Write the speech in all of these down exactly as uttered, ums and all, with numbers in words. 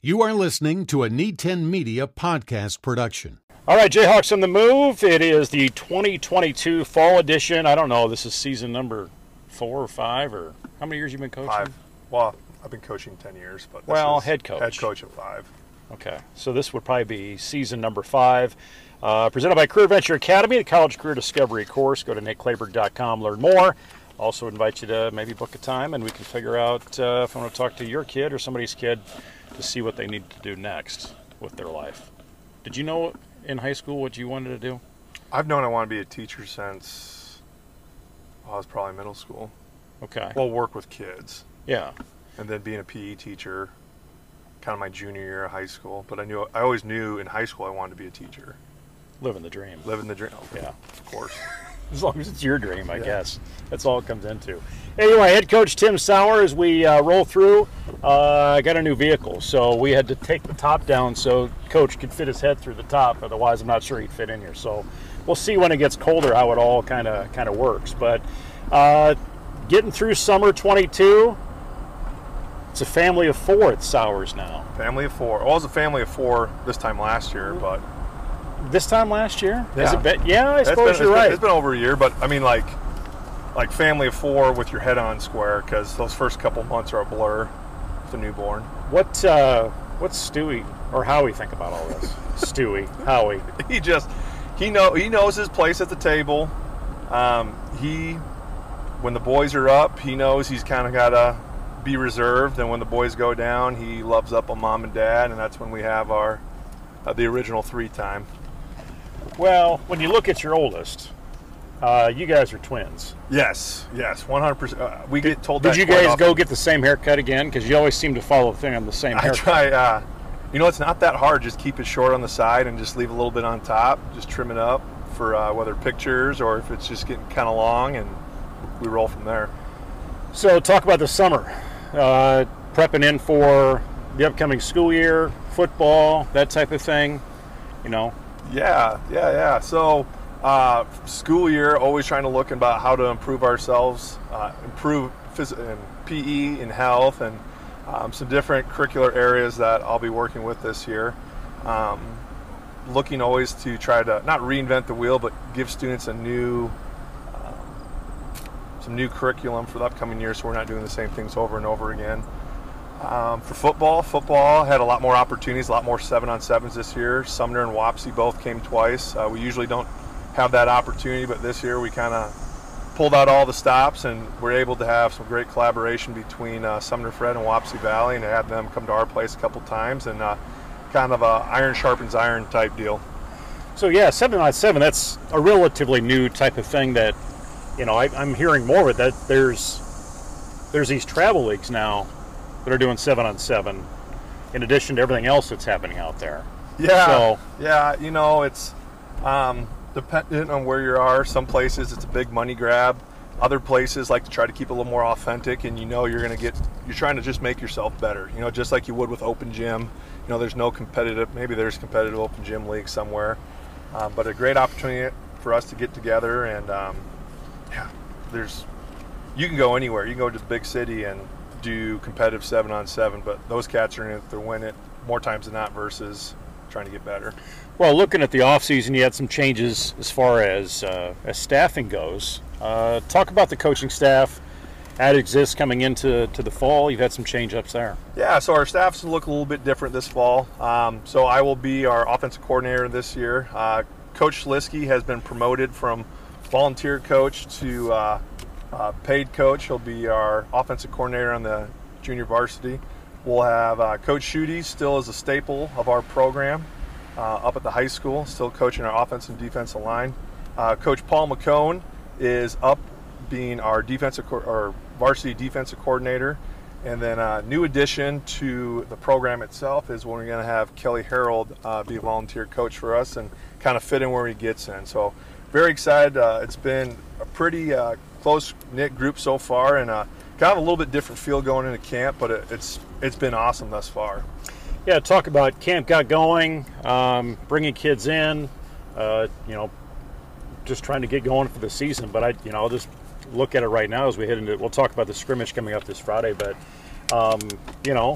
You are listening to a Need ten Media podcast production. All right, Jayhawks on the move. It is the twenty twenty-two fall edition. I don't know, this is season number four or five, or how many years you been coaching? Five. Well, I've been coaching ten years, but this well, is head coach. Head coach of five. Okay, so this would probably be season number five. Uh, presented by Career Venture Academy, the College Career Discovery course. Go to nate clayberg dot com, learn more. Also invite you to maybe book a time, and we can figure out uh, if I want to talk to your kid or somebody's kid to see what they need to do next with their life. Did you know in high school what you wanted to do? I've known I want to be a teacher since well, I was probably middle school. Okay. Well, work with kids. Yeah. And then being a P E teacher, kind of my junior year of high school. But I knew I always knew in high school I wanted to be a teacher. Living the dream. Living the dream. Yeah. Of course. As long as it's your dream, I yeah. guess. That's all it comes into. Anyway, head coach Tim Sauer, as we uh, roll through, uh, got a new vehicle. So we had to take the top down so coach could fit his head through the top. Otherwise, I'm not sure he'd fit in here. So we'll see when it gets colder how it all kind of kind of works. But uh, getting through summer twenty-two, it's a family of four at Sauers now. Family of four. Well, it was a family of four this time last year, but... This time last year? Yeah. Has it been? Yeah, I It's suppose been, you're it's right. Been, it's been over a year, but I mean, like, like family of four with your head on square, because those first couple months are a blur with the newborn. What uh, what's Stewie or Howie think about all this? Stewie, Howie. He just he know he knows his place at the table. Um, he when the boys are up, he knows he's kind of got to be reserved, and when the boys go down, he loves up on mom and dad, and that's when we have our uh, the original three time. Well, when you look at your oldest, uh, you guys are twins. Yes, yes, one hundred percent. Uh, we did, get told did that. Did you quite guys often. go get the same haircut again? Because you always seem to follow the thing on the same I haircut. try. Uh, you know, it's not that hard. Just keep it short on the side and just leave a little bit on top. Just trim it up for uh, whether pictures or if it's just getting kind of long, and we roll from there. So, talk about the summer. Uh, prepping in for the upcoming school year, football, that type of thing. You know. Yeah, yeah, yeah. So, uh, school year, always trying to look about how to improve ourselves, uh, improve phys- in P E, in health, and um, some different curricular areas that I'll be working with this year. Um, looking always to try to not reinvent the wheel, but give students a new, um, some new curriculum for the upcoming year, so we're not doing the same things over and over again. Um, for football, football had a lot more opportunities, a lot more seven on sevens this year. Sumner and Wapsie both came twice. Uh, we usually don't have that opportunity, but this year we kind of pulled out all the stops and were able to have some great collaboration between uh, Sumner Fred and Wapsie Valley, and had them come to our place a couple times, and uh, kind of a iron sharpens iron type deal. So yeah, seven on seven, that's a relatively new type of thing that, you know, I, I'm hearing more of it, that there's there's these travel leagues now that are doing seven on seven, in addition to everything else that's happening out there. Yeah, so, yeah. You know, it's um, dependent on where you are. Some places it's a big money grab. Other places like to try to keep it a little more authentic, and you know you're going to get. You're trying to just make yourself better. You know, just like you would with open gym. You know, there's no competitive. Maybe there's competitive open gym league somewhere, um, but a great opportunity for us to get together. And um, yeah, there's. You can go anywhere. You can go to the big city and do competitive seven on seven, but those cats are in it to win it more times than not versus trying to get better. Well, looking at the off season, you had some changes as far as uh, as staffing goes. Uh, talk about the coaching staff that exists coming into to the fall. You've had some change ups there. Yeah, so our staffs look a little bit different this fall. Um, so I will be our offensive coordinator this year. Uh, Coach Schlisky has been promoted from volunteer coach to uh, Uh, paid coach. He'll be our offensive coordinator on the junior varsity. We'll have uh, Coach Schutte still as a staple of our program uh, up at the high school, still coaching our offensive and defensive line. Uh, Coach Paul McCone is up being our defensive co- or varsity defensive coordinator. And then a uh, new addition to the program itself is when we're going to have Kelly Harold uh, be a volunteer coach for us and kind of fit in where he gets in. So very excited. Uh, it's been a pretty uh, close-knit group so far, and uh, kind of a little bit different feel going into camp, but it, it's it's been awesome thus far. Yeah, talk about camp got going, um, bringing kids in, uh, you know, just trying to get going for the season. But I, you know, I'll just look at it right now as we head into it. We'll talk about the scrimmage coming up this Friday, but um, you know,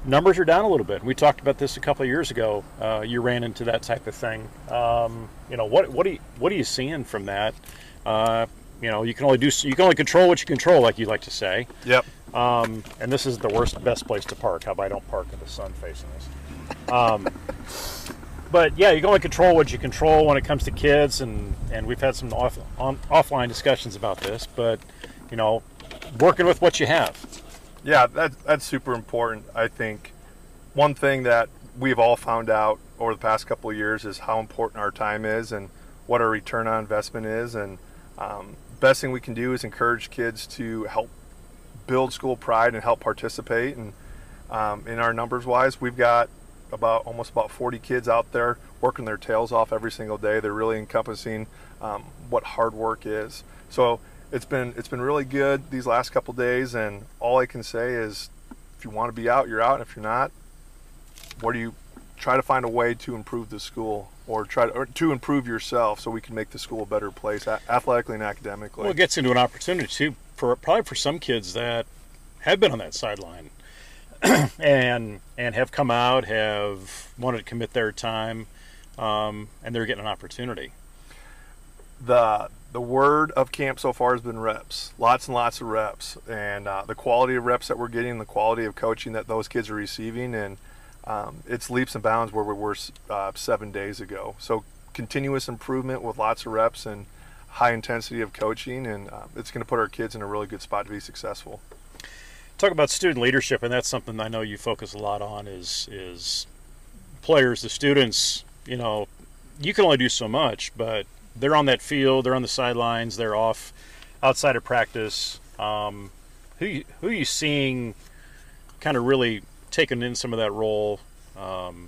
numbers are down a little bit. We talked about this a couple of years ago. Uh, you ran into that type of thing. Um, you know, what what are you, what are you seeing from that? Uh, you know, you can only do you can only control what you control, like you like to say. Yep. Um, and this is the worst, best place to park. How about I don't park with the sun facing us? Um, but yeah, you can only control what you control when it comes to kids, and, and we've had some off, on, offline discussions about this. But you know, working with what you have. Yeah, that, that's super important. I think one thing that we've all found out over the past couple of years is how important our time is and what our return on investment is. And um, best thing we can do is encourage kids to help build school pride and help participate. And um, in our numbers wise, we've got about almost about forty kids out there working their tails off every single day. They're really encompassing um, what hard work is. So it's been it's been really good these last couple of days, and all I can say is if you want to be out, you're out, and if you're not, what do you try to find a way to improve the school, or try to, or to improve yourself so we can make the school a better place athletically and academically. Well, it gets into an opportunity too for probably for some kids that have been on that sideline and and have come out, have wanted to commit their time, um, and they're getting an opportunity. The the word of camp so far has been reps, lots and lots of reps, and uh, the quality of reps that we're getting, the quality of coaching that those kids are receiving, and um, it's leaps and bounds where we were uh, seven days ago. So continuous improvement with lots of reps and high intensity of coaching, and uh, it's going to put our kids in a really good spot to be successful. Talk about student leadership, and that's something I know you focus a lot on. Is is players, the students. You know, you can only do so much, but they're on that field, they're on the sidelines, they're off outside of practice. Um, who you, who are you seeing kind of really taking in some of that role, um,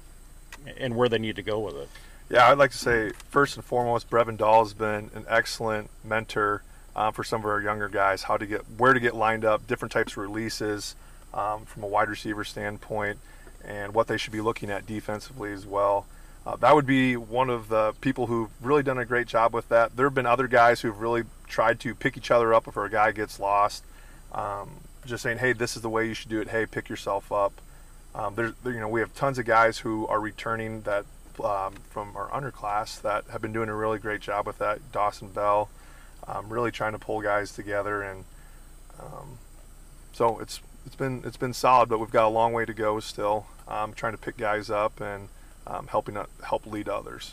and where they need to go with it? Yeah, I'd like to say first and foremost, Brevin Dahl has been an excellent mentor uh, for some of our younger guys. How to get, where to get lined up, different types of releases um, from a wide receiver standpoint, and what they should be looking at defensively as well. Uh, that would be one of the people who've really done a great job with that. There have been other guys who've really tried to pick each other up if a guy gets lost. Um, just saying, hey, this is the way you should do it. Hey, pick yourself up. Um, there's, there, you know, we have tons of guys who are returning that um, from our underclass that have been doing a really great job with that. Dawson Bell, um, really trying to pull guys together, and um, so it's it's been it's been solid. But we've got a long way to go still. Um, trying to pick guys up and Um, helping uh, help lead others.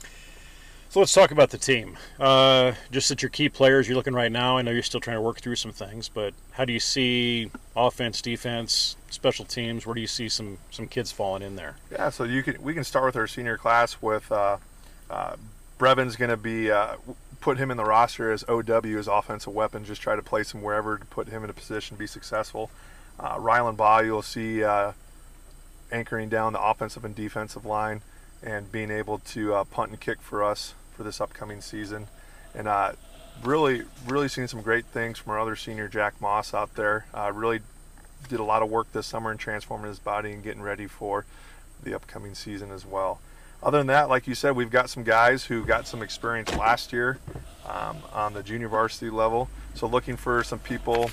So let's talk about the team. Uh, just at your key players you're looking right now, I know you're still trying to work through some things, but how do you see offense, defense, special teams? Where do you see some some kids falling in there? Yeah, so you can we can start with our senior class with uh, uh, Brevin's going to be uh, put him in the roster as O W, as offensive weapon. Just try to place him wherever to put him in a position to be successful. Uh, Rylan Baugh, you'll see. Uh, anchoring down the offensive and defensive line and being able to uh, punt and kick for us for this upcoming season. And uh, really, really seeing some great things from our other senior, Jack Moss, out there. Uh, really did a lot of work this summer in transforming his body and getting ready for the upcoming season as well. Other than that, like you said, we've got some guys who got some experience last year um, on the junior varsity level. So looking for some people.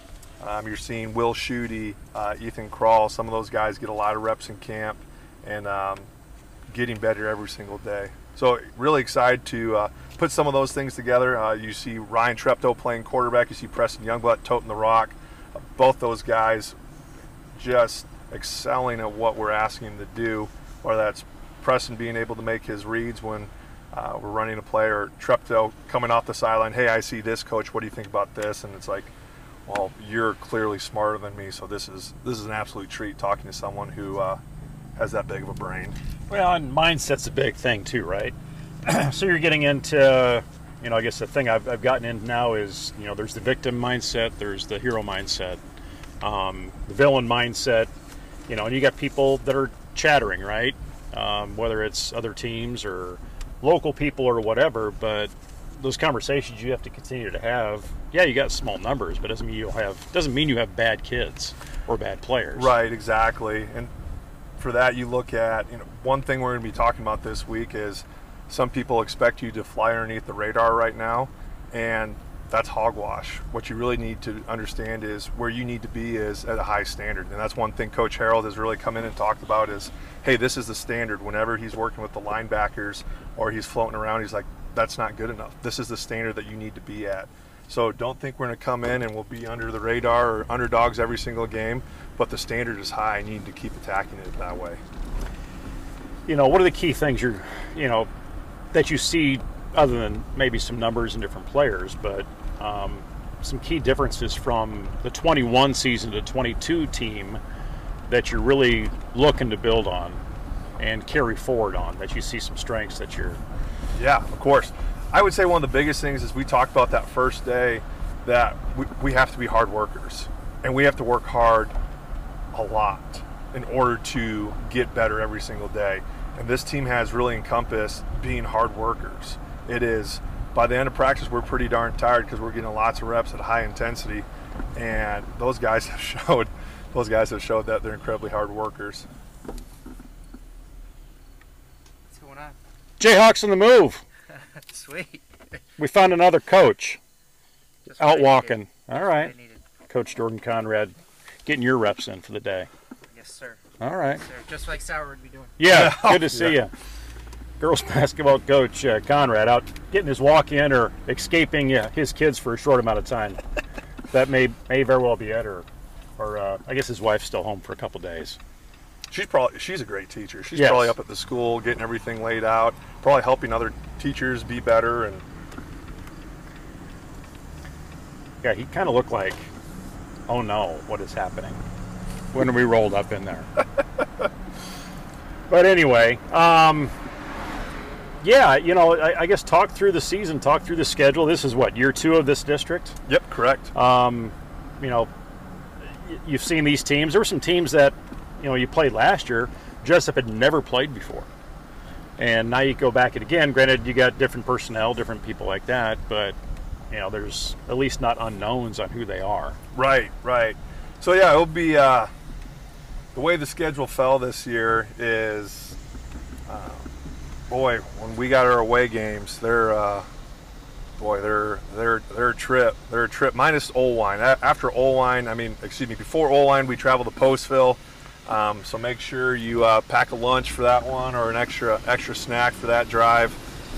Um, you're seeing Will Schutte, uh, Ethan Krall. Some of those guys get a lot of reps in camp and um, getting better every single day. So really excited to uh, put some of those things together. Uh, you see Ryan Treptow playing quarterback. You see Preston Youngblood toting the rock. Uh, both those guys just excelling at what we're asking them to do, whether that's Preston being able to make his reads when uh, we're running a play, or Treptow coming off the sideline, hey, I see this, coach, what do you think about this? And it's like, well, you're clearly smarter than me, so this is this is an absolute treat talking to someone who uh, has that big of a brain. Well, and mindset's a big thing too, right? So you're getting into, you know, I guess the thing I've, I've gotten into now is, you know, there's the victim mindset, there's the hero mindset, um, the villain mindset, you know, and you got people that are chattering, right? Um, whether it's other teams or local people or whatever, but those conversations you have to continue to have. Yeah, you got small numbers, but doesn't mean you'll have doesn't mean you have bad kids or bad players. Right, exactly. And for that, you look at, you know, one thing we're going to be talking about this week is some people expect you to fly underneath the radar right now, and that's hogwash. What you really need to understand is where you need to be is at a high standard. And that's one thing Coach Harold has really come in and talked about is, hey, this is the standard. Whenever he's working with the linebackers or he's floating around, he's like, that's not good enough. This is the standard that you need to be at. So don't think we're going to come in and we'll be under the radar or underdogs every single game, but the standard is high and you need to keep attacking it that way. You know, what are the key things you're, you know, that you see other than maybe some numbers and different players, but um, some key differences from the twenty-one season to twenty-two team that you're really looking to build on and carry forward on, that you see some strengths that you're... Yeah, of course. I would say one of the biggest things is we talked about that first day that we, we have to be hard workers and we have to work hard a lot in order to get better every single day. And this team has really encompassed being hard workers. It is, by the end of practice, we're pretty darn tired because we're getting lots of reps at high intensity, and those guys have showed, those guys have showed that they're incredibly hard workers. What's going on? Jayhawks on the move. Sweet. We found another coach Just what out I walking. needed. All Just what right, I needed. Coach Jordan Conrad, getting your reps in for the day. Yes, sir. All right. Sir, just like Sauer would be doing. Yeah, good to see Yeah. you. Girls basketball coach uh, Conrad out getting his walk in or escaping uh, his kids for a short amount of time. That may may very well be it, or or uh, I guess his wife's still home for a couple days. She's probably she's a great teacher. She's Yes. probably up at the school getting everything laid out, probably helping other teachers be better. And Yeah, he kind of looked like, oh no, what is happening when we rolled up in there. But anyway, um, yeah, you know, I, I guess talk through the season, talk through the schedule. This is what, year two of this district? yep, correct. Um, you know, y- you've seen these teams. There were some teams that, you know, you played last year, Jessup had never played before. And now you go back it again. Granted, you got different personnel, different people like that, but, you know, there's at least not unknowns on who they are. Right, right. So yeah, it'll be uh, the way the schedule fell this year is, uh, boy, when we got our away games, they're uh, boy, they're they're they're a trip. They're a trip minus Olwine. A- After Olwine, I mean, excuse me, before Olwine, we travel to Postville. Um, so make sure you uh, pack a lunch for that one or an extra extra snack for that drive.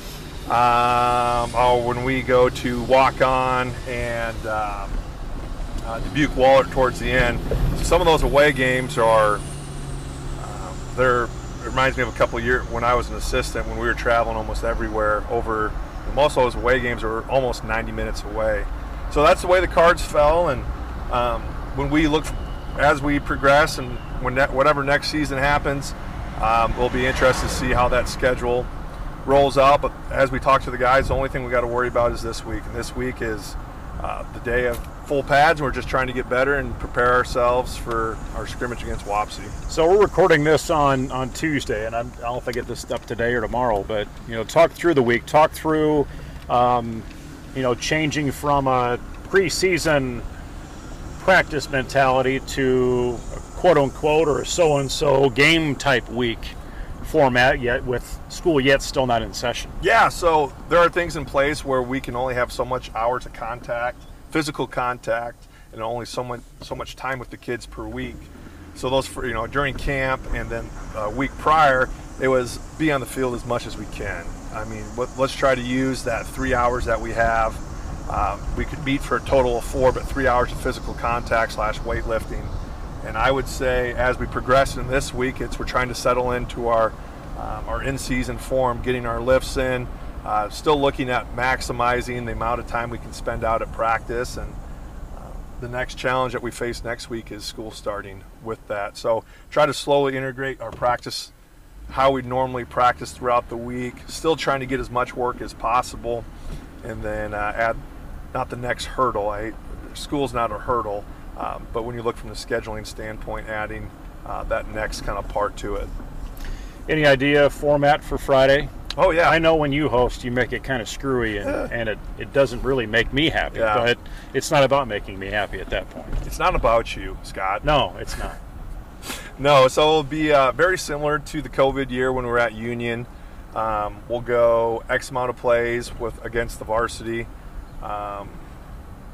Um, oh, when we go to Walk On and um, uh, Dubuque Waller towards the end, so some of those away games are um, they're. It reminds me of a couple of years when I was an assistant when we were traveling almost everywhere. Over most of those away games are almost ninety minutes away. So that's the way the cards fell. And um, when we look as we progress and when ne- whatever next season happens, um, we'll be interested to see how that schedule rolls out. But as we talk to the guys, the only thing we got to worry about is this week. And this week is uh, the day of full pads. And we're just trying to get better and prepare ourselves for our scrimmage against Wapsie. So we're recording this on, on Tuesday, and I'm, I don't know if I get this up today or tomorrow, but, you know, talk through the week, talk through, um, you know, changing from a preseason practice mentality to a quote-unquote or a so-and-so game type week format, yet with school yet still not in session. Yeah, so there are things in place where we can only have so much hours of contact, physical contact, and only so much so much time with the kids per week. So those, for, you know, during camp and then a week prior, it was be on the field as much as we can. I mean, let, let's try to use that three hours that we have. Um, we could meet for a total of four, but three hours of physical contact slash weightlifting. And I would say as we progress in this week, it's we're trying to settle into our um, our in-season form, getting our lifts in, uh, still looking at maximizing the amount of time we can spend out at practice. And uh, the next challenge that we face next week is school starting with that. So try to slowly integrate our practice, how we normally practice throughout the week, still trying to get as much work as possible, and then uh, add not the next hurdle. I, school's not a hurdle. Um, but when you look from the scheduling standpoint, adding uh, that next kind of part to it. Any idea format for Friday? Oh, yeah. I know when you host, you make it kind of screwy, and, Yeah. and it, it doesn't really make me happy, Yeah. but it's not about making me happy at that point. It's not about you, Scott. No, it's not. No, so it'll be uh, very similar to the COVID year when we were at Union. Um, we'll go X amount of plays with against the varsity. Um,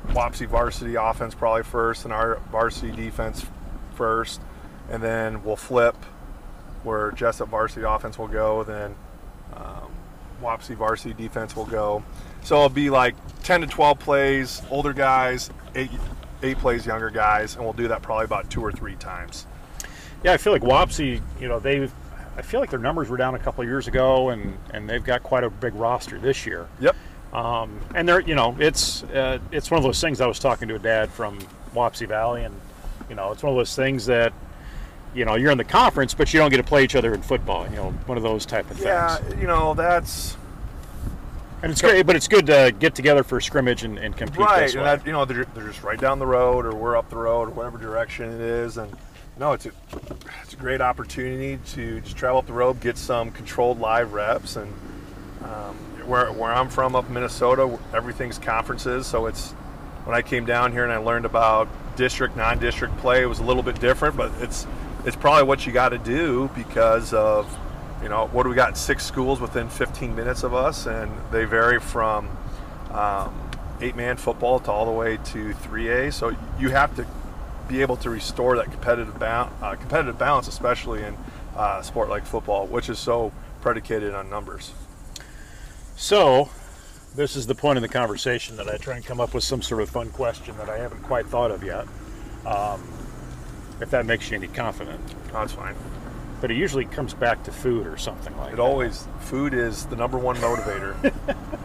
Wapsie varsity offense probably first, and our varsity defense first, and then we'll flip where Jessup varsity offense will go, then um, Wapsie varsity defense will go. So it'll be like ten to twelve plays, older guys, eight eight plays, younger guys, and we'll do that probably about two or three times. Yeah, I feel like Wapsie, you know, they've, I feel like their numbers were down a couple of years ago, and, and they've got quite a big roster this year. Yep. Um, and they're, you know, it's uh, it's one of those things. I was talking to a dad from Wapsie Valley, and you know, it's one of those things that, you know, you're in the conference, but you don't get to play each other in football. You know, one of those type of Yeah, things. you know, that's And it's great, but it's good to get together for scrimmage and, and compete. right. This And way. that, you know, they're, they're just right down the road, or we're up the road, or whatever direction it is, and no, it's a it's a great opportunity to just travel up the road, get some controlled live reps, and um, where where I'm from, up in Minnesota, everything's conferences. So it's when I came down here and I learned about district, non-district play, it was a little bit different, but it's it's probably what you got to do because of, you know, what do we got? Six schools within fifteen minutes of us, and they vary from um, eight-man football to all the way to three A. So you have to be able to restore that competitive ba- uh, competitive balance, especially in uh, a sport like football, which is so predicated on numbers. So, this is the point in the conversation that I try and come up with some sort of fun question that I haven't quite thought of yet. Um, if that makes you any confident. Oh, that's fine. But it usually comes back to food or something like It that. always, food is the number one motivator.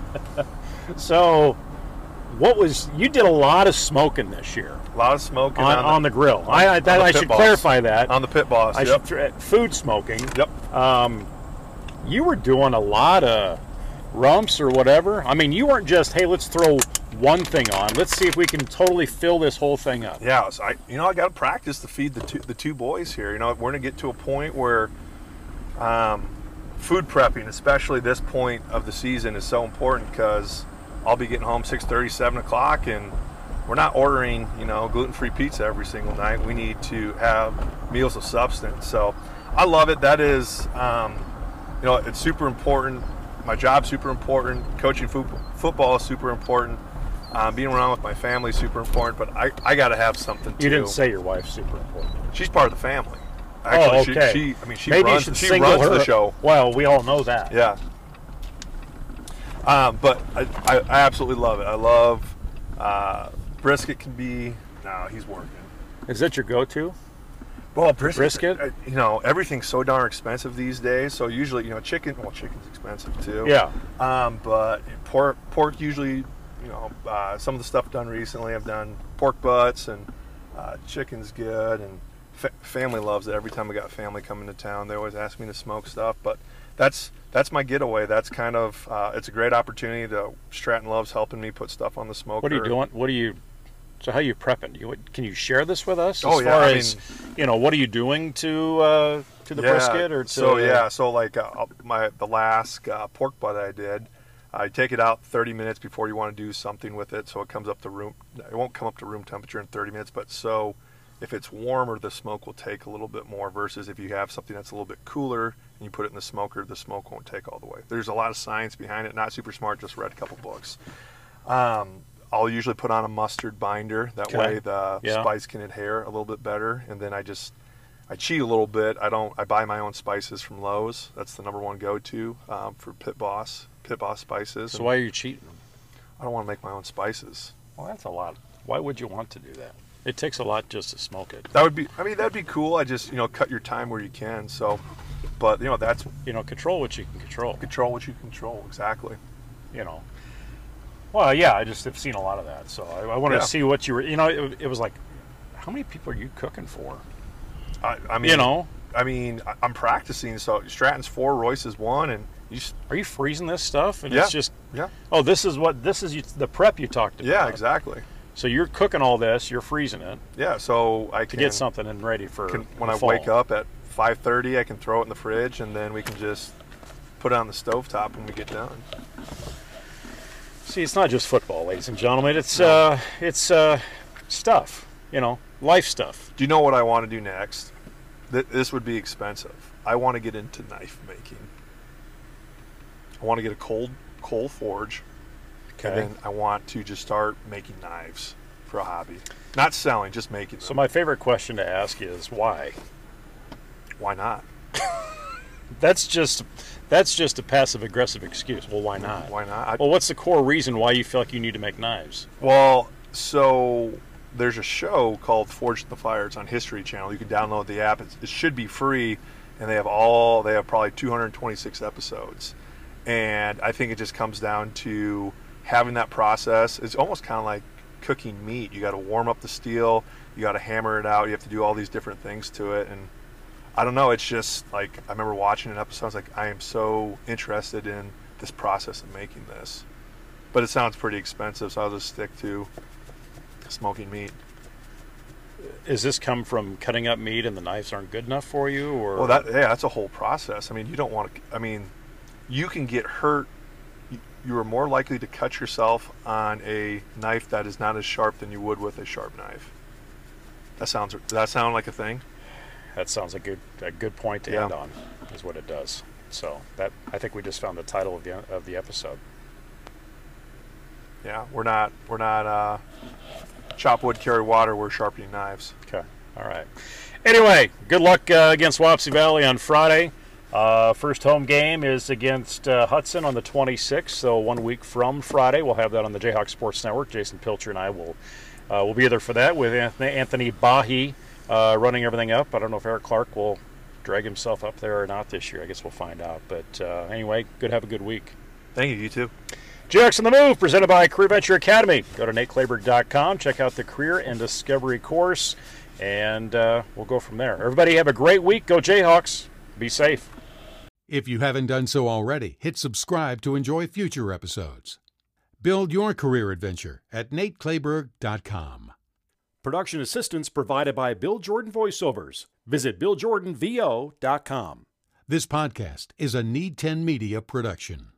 So, what was, you did a lot of smoking this year A lot of smoking on, on, on the grill. on- I, I, that, on the I pit should boss. clarify that. on the pit boss. I Yep. should, food smoking. Yep. Um, you were doing a lot of rumps or whatever. I mean, you weren't just, hey, let's throw one thing on. Let's see if we can totally fill this whole thing up. Yeah, so I, you know, I got to practice to feed the two, the two boys here. You know, we're gonna get to a point where um, food prepping, especially this point of the season, is so important because I'll be getting home six thirty, seven o'clock, and we're not ordering, you know, gluten-free pizza every single night. We need to have meals of substance. So I love it. That is, um, you know, it's super important. My job's super important. Coaching fo- football is super important. Um, being around with my family is super important. But I, I got to have something too. You didn't say your wife's super important. She's part of the family. Actually, oh, okay. she, she, I mean, she Maybe runs, you should she single runs her. the show. Well, we all know that. Yeah. Um, but I, I, I absolutely love it. I love uh, brisket. Can be no, he's working. Is that your go-to? Well, brisket, Brisket? uh, you know, everything's so darn expensive these days. So usually, you know, chicken. Well, chicken's expensive too. Yeah. Um, but pork, pork usually, you know, uh, some of the stuff done recently, I've done pork butts, and uh, chicken's good, and fa- family loves it. Every time we got family coming to town, they always ask me to smoke stuff. But that's that's my getaway. That's kind of uh, it's a great opportunity. To Stratton loves helping me put stuff on the smoker. What are you doing? What are you? So how are you prepping? Do you, can you share this with us? Oh, as yeah, far I as, mean- you know, what are you doing to uh, to the Yeah, brisket or to? So yeah, so like uh, my the last uh, pork butt I did, I take it out thirty minutes before you want to do something with it, so it comes up to room. It won't come up to room temperature in thirty minutes, but so if it's warmer, the smoke will take a little bit more. Versus if you have something that's a little bit cooler and you put it in the smoker, the smoke won't take all the way. There's a lot of science behind it. Not super smart. Just read a couple books. Um, I'll usually put on a mustard binder. That Okay. way the Yeah. spice can adhere a little bit better. And then I just, I cheat a little bit. I don't, I buy my own spices from Lowe's. That's the number one go-to um, for Pit Boss, Pit Boss spices. So And why are you cheating? I don't want to make my own spices. Well, that's a lot. Why would you want to do that? It takes a lot just to smoke it. That would be, I mean, that'd be cool. I just, you know, cut your time where you can. So, but, you know, that's You know, control what you can control. control what you control. Exactly. You know. Well, yeah, I just have seen a lot of that, so I, I wanted Yeah. to see what you were. You know, it, it was like, how many people are you cooking for? I, I mean, You know, I mean, I- I'm practicing. So Stratton's four, Royce is one, and you just, are you freezing this stuff? And Yeah. it's just, yeah, oh, this is what this is. You, the prep you talked about. yeah, exactly. So you're cooking all this, you're freezing it Yeah, so I to can get something and ready for can, when the I fall. wake up at five thirty, I can throw it in the fridge, and then we can just put it on the stovetop when we get done. See, it's not just football, ladies and gentlemen. It's No. uh, it's uh, stuff. You know, life stuff. Do you know what I want to do next? Th- this would be expensive. I want to get into knife making. I want to get a cold coal forge, And then I want to just start making knives for a hobby. Not selling, just making them. So my favorite question to ask is why? Why not? That's just that's just a passive aggressive excuse. Well, why not? Why not? I, Well, what's the core reason why you feel like you need to make knives? well, so there's a show called Forged in the Fire. It's on History Channel. You can download the app. It's, it should be free, and they have all they have probably two hundred twenty-six episodes. And I think it just comes down to having that process. It's almost kind of like cooking meat. You got to warm up the steel. You got to hammer it out. You have to do all these different things to it. And I don't know. It's just like I remember watching an episode. I was like, I am so interested in this process of making this. But it sounds pretty expensive, so I'll just stick to smoking meat. Is this come from cutting up meat and the knives aren't good enough for you, or? Well, that yeah, that's a whole process. I mean, you don't want to. I mean, you can get hurt. You, you are more likely to cut yourself on a knife that is not as sharp than you would with a sharp knife. That sounds. Does that sound like a thing? That sounds like a good a good point to Yeah. end on, is what it does. So that I think we just found the title of the of the episode. Yeah, we're not. We're not. Uh, chop wood, carry water. We're sharpening knives. Okay. All right. Anyway, good luck uh, against Wapsie Valley on Friday. Uh, first home game is against uh, Hudson on the twenty-sixth, so one week from Friday. We'll have that on the Jayhawk Sports Network. Jason Pilcher and I will uh, will be there for that with Anthony, Anthony Bahi uh, running everything up. I don't know if Eric Clark will drag himself up there or not this year. I guess we'll find out. But uh, anyway, good. Have a good week. Thank you. You too. Jayhawks on the Move, presented by Career Venture Academy. Go to nate claberg dot com, check out the Career and Discovery course, and uh, we'll go from there. Everybody have a great week. Go Jayhawks. Be safe. If you haven't done so already, hit subscribe to enjoy future episodes. Build your career adventure at nate claberg dot com. Production assistance provided by Bill Jordan Voiceovers. Visit bill jordan v o dot com. This podcast is a Need ten Media production.